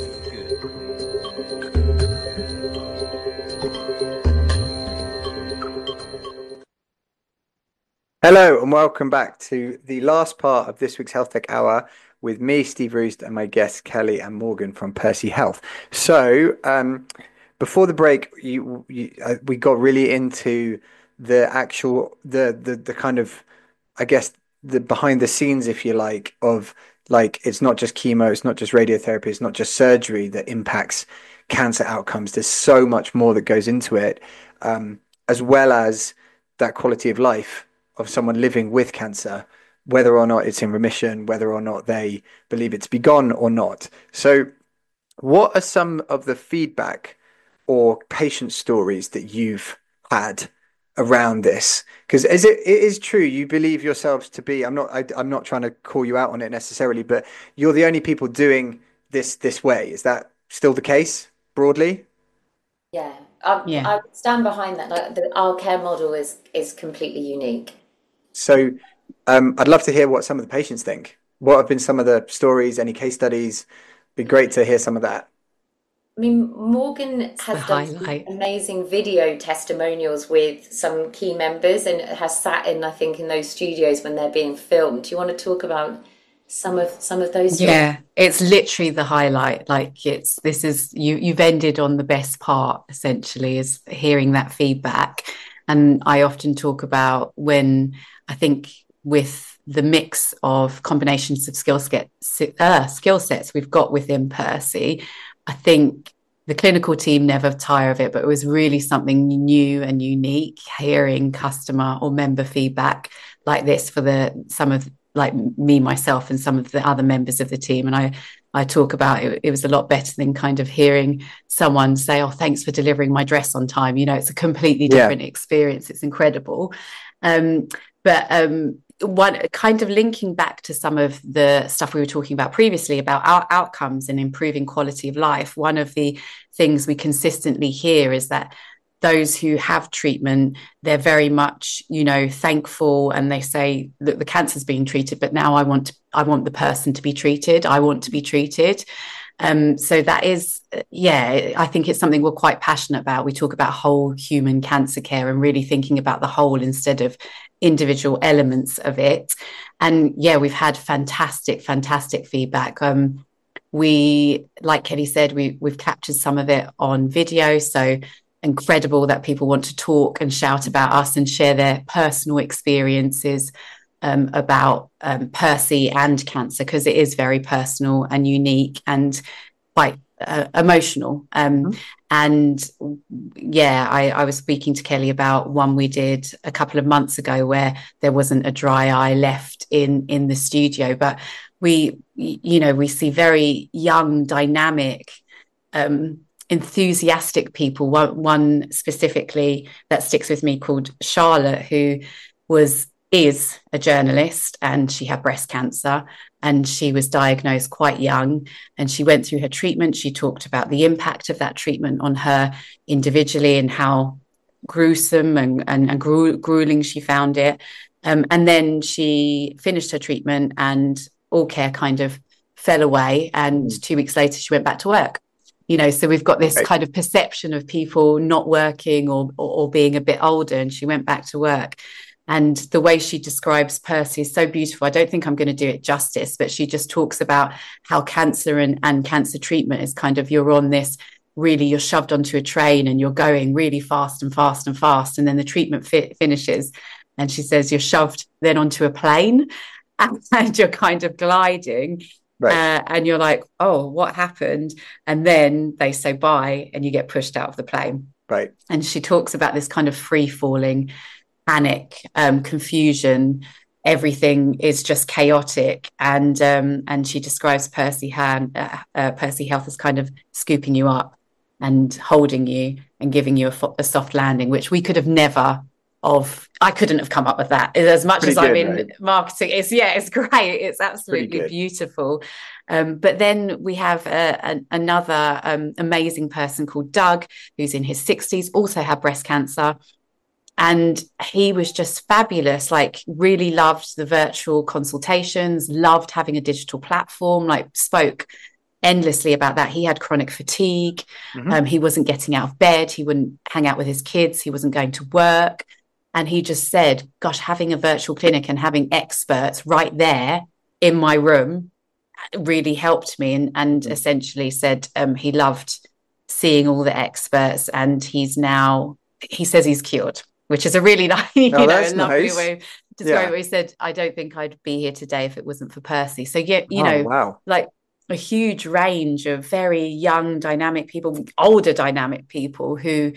Hello and welcome back to the last part of this week's Health Tech Hour with me, Steve Roost, and my guests, Kelly and Morgan from Percy Health. So before the break, we got really into the actual, the kind of, I guess, the behind the scenes, if you like, of like, it's not just chemo, it's not just radiotherapy, it's not just surgery that impacts cancer outcomes. There's so much more that goes into it, as well as that quality of life of someone living with cancer, whether or not it's in remission, whether or not they believe it's be gone or not. So what are some of the feedback or patient stories that you've had around this? Because it is true, you believe yourselves to be, I'm not trying to call you out on it necessarily, but you're the only people doing this way. Is that still the case broadly? Yeah, I would stand behind that. Like, our care model is completely unique. So I'd love to hear what some of the patients think. What have been some of the stories, any case studies? Be great to hear some of that. I mean, Morgan has done some Highlight. amazing video testimonials with some key members and has sat in, I think, in those studios when they're being filmed. Do you want to talk about some of those stories? Yeah, it's literally the highlight. Like this is you've ended on the best part, essentially, is hearing that feedback. And I often talk about when I think with the mix of combinations of skill sets we've got within Percy, I think the clinical team never tire of it, but it was really something new and unique hearing customer or member feedback like this for some of like me, myself, and some of the other members of the team. And I talk about it was a lot better than kind of hearing someone say, oh, thanks for delivering my dress on time. It's a completely different experience. It's incredible. But one kind of linking back to some of the stuff we were talking about previously about our outcomes and improving quality of life, one of the things we consistently hear is that those who have treatment, they're very much, thankful, and they say, look, the cancer's being treated, but now I want the person to be treated. I want to be treated. So that is, I think it's something we're quite passionate about. We talk about whole human cancer care and really thinking about the whole instead of individual elements of it. And we've had fantastic feedback. We, like Kelly said, we've captured some of it on video. So incredible that people want to talk and shout about us and share their personal experiences about Percy and cancer, because it is very personal and unique and quite emotional. And I was speaking to Kelly about one we did a couple of months ago where there wasn't a dry eye left in the studio, but we see very young, dynamic, enthusiastic people. One specifically that sticks with me called Charlotte, who is a journalist, and she had breast cancer and she was diagnosed quite young, and she went through her treatment. She talked about the impact of that treatment on her individually and how gruesome and grueling she found it. And then she finished her treatment and all care kind of fell away. And 2 weeks later, she went back to work. So we've got this kind of perception of people not working or being a bit older, and she went back to work. And the way she describes Percy is so beautiful. I don't think I'm going to do it justice, but she just talks about how cancer and cancer treatment is kind of, you're shoved onto a train and you're going really fast and fast and fast. And then the treatment finishes. And she says you're shoved then onto a plane and you're kind of gliding. Right. And you're like, oh, what happened? And then they say bye and you get pushed out of the plane. Right. And she talks about this kind of free falling, panic, confusion. Everything is just chaotic. And she describes Percy Health as kind of scooping you up and holding you and giving you a soft landing, which we could have never I couldn't have come up with that. As much as I'm in marketing, it's great. It's absolutely beautiful. But then we have another amazing person called Doug, who's in his 60s, also had breast cancer. And he was just fabulous, like really loved the virtual consultations, loved having a digital platform, like spoke endlessly about that. He had chronic fatigue. He wasn't getting out of bed. He wouldn't hang out with his kids. He wasn't going to work. And he just said, gosh, having a virtual clinic and having experts right there in my room really helped me. And essentially said he loved seeing all the experts. And he says he's cured, which is a really lovely way to describe it. He said, I don't think I'd be here today if it wasn't for Percy. So, like a huge range of very young, dynamic people, older dynamic people who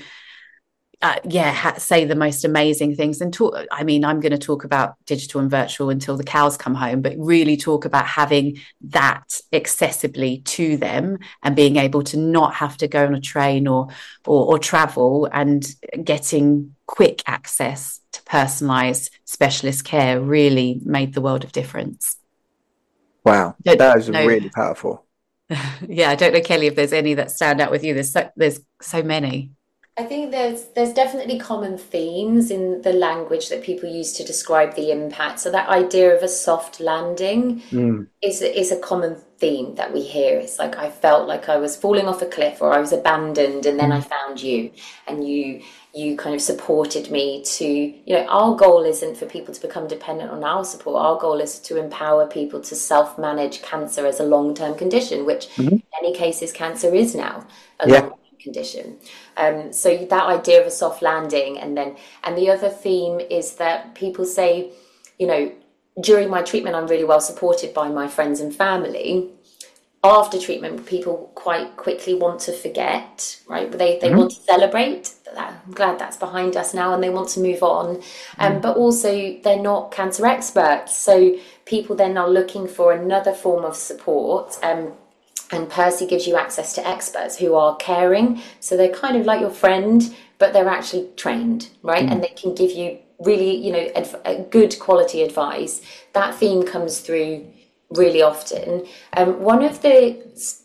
say the most amazing things. And I'm going to talk about digital and virtual until the cows come home, but really talk about having that accessibly to them and being able to not have to go on a train or travel, and getting quick access to personalized specialist care really made the world of difference. Wow, that is really powerful. I don't know, Kelly, if there's any that stand out with you. There's so many. I think there's definitely common themes in the language that people use to describe the impact. So that idea of a soft landing is a common theme that we hear. It's like I felt like I was falling off a cliff, or I was abandoned, and then I found you, and you kind of supported me to, our goal isn't for people to become dependent on our support. Our goal is to empower people to self-manage cancer as a long-term condition, which in many cases cancer is now a long-term condition. So that idea of a soft landing, and the other theme is that people say, during my treatment, I'm really well supported by my friends and family. After treatment, people quite quickly want to forget, right? They want to celebrate. I'm glad that's behind us now, and they want to move on. But also, they're not cancer experts. So people then are looking for another form of support. And Percy gives you access to experts who are caring. So they're kind of like your friend, but they're actually trained, right? And they can give you really, a good quality advice. That theme comes through really often. One of the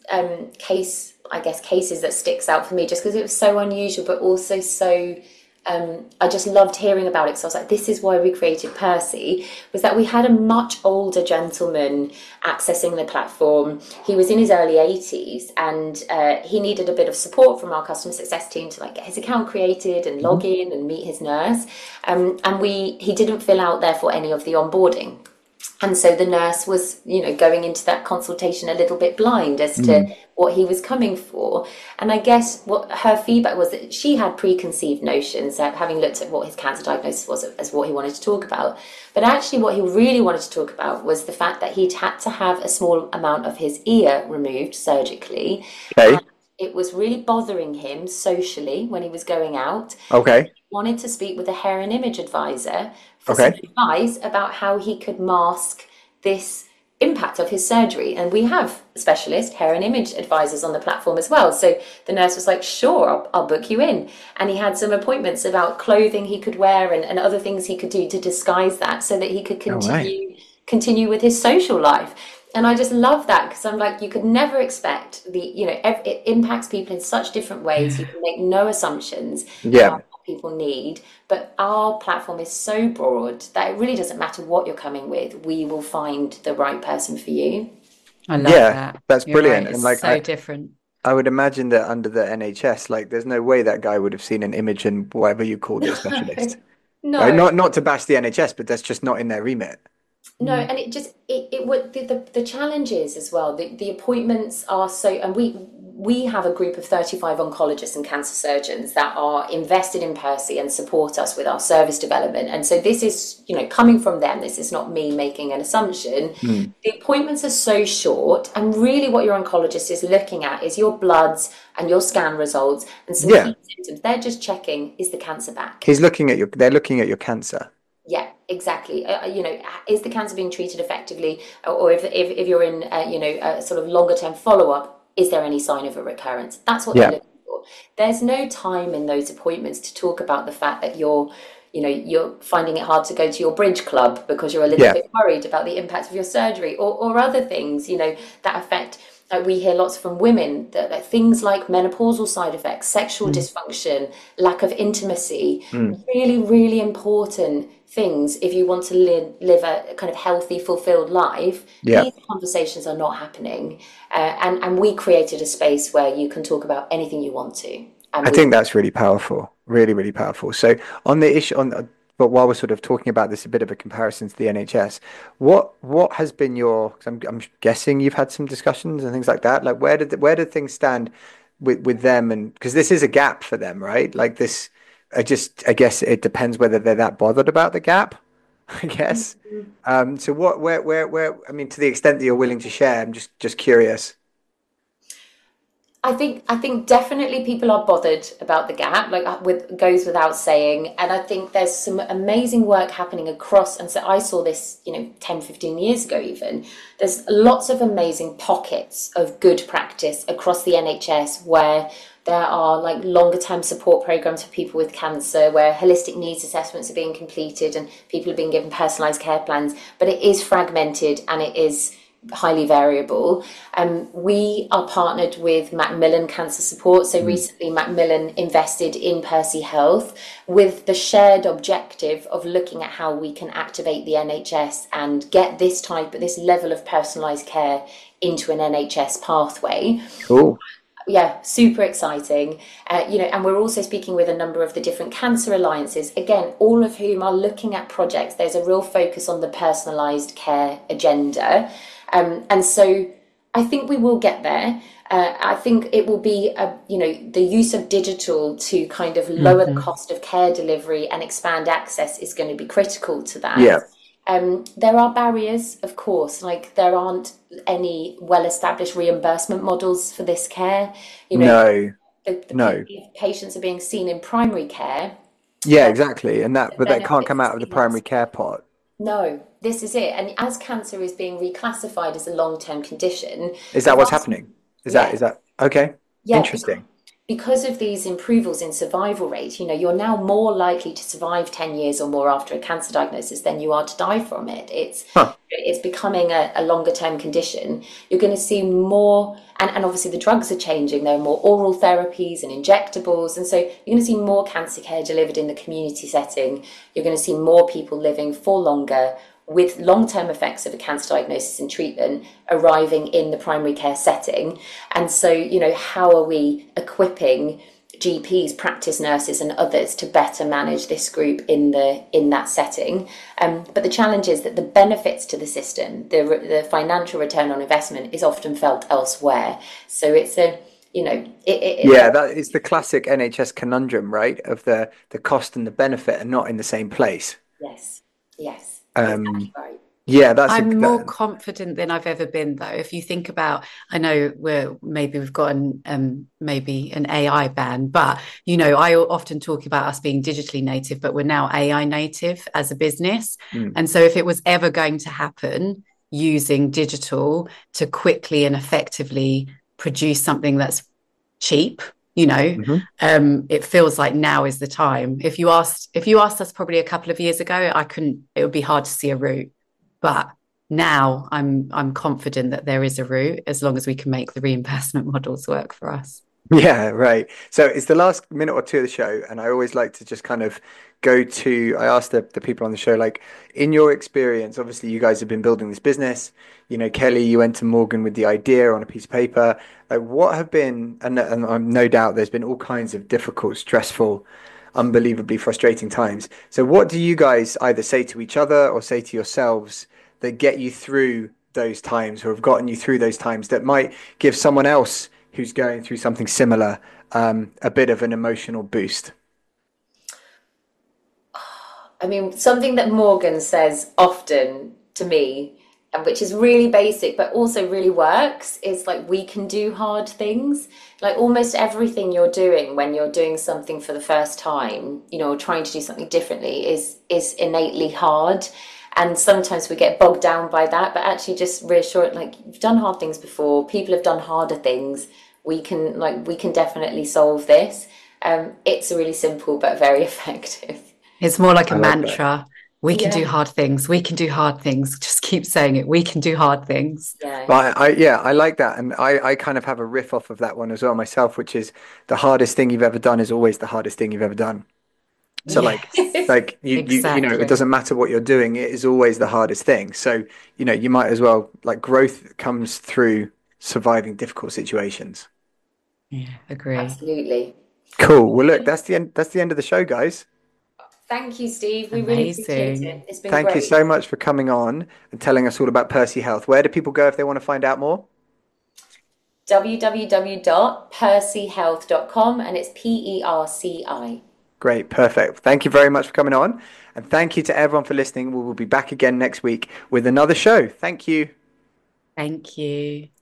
cases that sticks out for me, just because it was so unusual, but also so I just loved hearing about it. So I was like, this is why we created Percy, was that we had a much older gentleman accessing the platform. He was in his early 80s, and he needed a bit of support from our customer success team to get his account created and log in and meet his nurse. And he didn't fill out therefore any of the onboarding. And so the nurse was, going into that consultation a little bit blind as to what he was coming for. And I guess what her feedback was that she had preconceived notions, that having looked at what his cancer diagnosis was as what he wanted to talk about. But actually what he really wanted to talk about was the fact that he'd had to have a small amount of his ear removed surgically. Okay. And it was really bothering him socially when he was going out. Okay. He wanted to speak with a hair and image advisor for some advice about how he could mask this impact of his surgery. And we have specialist hair and image advisors on the platform as well. So the nurse was like, sure, I'll book you in. And he had some appointments about clothing he could wear and other things he could do to disguise that so that he could continue with his social life. And I just love that, because I'm like, you could never expect it impacts people in such different ways. You can make no assumptions about what people need. But our platform is so broad that it really doesn't matter what you're coming with. We will find the right person for you. I love that. That's You're brilliant. Right. And it's so different. I would imagine that under the NHS, there's no way that guy would have seen an image and whatever you called it, specialist. No. Right? Not to bash the NHS, but that's just not in their remit. No, and it would the challenge is as well. The appointments are so, and we have a group of 35 oncologists and cancer surgeons that are invested in Percy and support us with our service development. And so this is, coming from them. This is not me making an assumption. The appointments are so short, and really what your oncologist is looking at is your bloods and your scan results and some key symptoms. They're just checking, is the cancer back? They're looking at your cancer. Yeah, exactly. Is the cancer being treated effectively, or if you're in a sort of longer term follow up, is there any sign of a recurrence? That's what they're looking for. There's no time in those appointments to talk about the fact that you're finding it hard to go to your bridge club because you're a little bit worried about the impact of your surgery, or other things that affect. We hear lots from women that things like menopausal side effects, sexual dysfunction, lack of intimacy, really, really important things if you want to live a kind of healthy, fulfilled life. These conversations are not happening. And we created a space where you can talk about anything you want to. I think that's really powerful, really, really powerful. So on the issue, but while we're sort of talking about this, a bit of a comparison to the NHS, what has been your? 'Cause I'm guessing you've had some discussions and things like that. Where did things stand with them? And because this is a gap for them, right? I guess it depends whether they're that bothered about the gap. I guess. So where? I mean, to the extent that you're willing to share, I'm just curious. I think definitely people are bothered about the gap, goes without saying. And I think there's some amazing work happening across. And so I saw this, 10, 15 years ago even. There's lots of amazing pockets of good practice across the NHS where there are longer term support programs for people with cancer, where holistic needs assessments are being completed and people are being given personalised care plans. But it is fragmented, and it is highly variable. We are partnered with Macmillan Cancer Support. So recently Macmillan invested in Percy Health with the shared objective of looking at how we can activate the NHS and get this level of personalised care into an NHS pathway. Cool. Yeah, super exciting. And we're also speaking with a number of the different cancer alliances, again, all of whom are looking at projects. There's a real focus on the personalised care agenda. And so I think we will get there. I think it will be, the use of digital to kind of lower the cost of care delivery and expand access is going to be critical to that. Yeah. There are barriers, of course, like there aren't any well-established reimbursement models for this care. No. Patients are being seen in primary care. Yeah, exactly. But that can't come out of the primary care pot. No, this is it. And as cancer is being reclassified as a long-term condition. Is that what's happening? Is that okay? Yeah, interesting. Because of these improvements in survival rate, you're now more likely to survive 10 years or more after a cancer diagnosis than you are to die from it. It's becoming a longer term condition. You're going to see more, and obviously the drugs are changing. There are more oral therapies and injectables. And so you're going to see more cancer care delivered in the community setting. You're going to see more people living for longer with long-term effects of a cancer diagnosis and treatment arriving in the primary care setting. And so, how are we equipping GPs, practice nurses and others to better manage this group in that setting? But the challenge is that the benefits to the system, the financial return on investment is often felt elsewhere. So it's that is the classic NHS conundrum, right? Of the cost and the benefit are not in the same place. Yes. Exactly right. Yeah, I'm more confident than I've ever been, though. If you think about, I know we've got maybe an AI ban, but I often talk about us being digitally native, but we're now AI native as a business. And so if it was ever going to happen, using digital to quickly and effectively produce something that's cheap, it feels like now is the time. If you asked us probably a couple of years ago, it would be hard to see a route. But now I'm confident that there is a route as long as we can make the reimbursement models work for us. Yeah, right. So it's the last minute or two of the show, and I always like to just kind of I asked the people on the show, like, in your experience, obviously you guys have been building this business, Kelly, you went to Morgan with the idea on a piece of paper. Like, what have been, and no doubt there's been all kinds of difficult, stressful, unbelievably frustrating times. So what do you guys either say to each other or say to yourselves that get you through those times, or have gotten you through those times, that might give someone else who's going through something similar a bit of an emotional boost? I mean, something that Morgan says often to me, and which is really basic but also really works, is like, we can do hard things. Like, almost everything you're doing when you're doing something for the first time, or trying to do something differently is innately hard. And sometimes we get bogged down by that, but actually just reassure, like, you've done hard things before, people have done harder things, we can definitely solve this. It's really simple but very effective. It's more like a mantra. We can do hard things. We can do hard things. Just keep saying it. We can do hard things. Yeah. But I like that. And I kind of have a riff off of that one as well myself, which is the hardest thing you've ever done is always the hardest thing you've ever done. So yes. like you it doesn't matter what you're doing. It is always the hardest thing. So, you might as well, like, growth comes through surviving difficult situations. Yeah, agree. Absolutely. Cool. Well, look, that's the end of the show, guys. Thank you, Steve. We really appreciate it. It's been great. Thank you so much for coming on and telling us all about Percy Health. Where do people go if they want to find out more? www.percyhealth.com, and it's PERCI. Great, perfect. Thank you very much for coming on, and thank you to everyone for listening. We will be back again next week with another show. Thank you. Thank you.